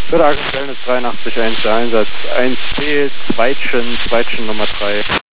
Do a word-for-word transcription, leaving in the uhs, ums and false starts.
Für der Wellness dreiundachtzig eins der Einsatz eins P, Zweitchen, Zweitchen Nummer drei.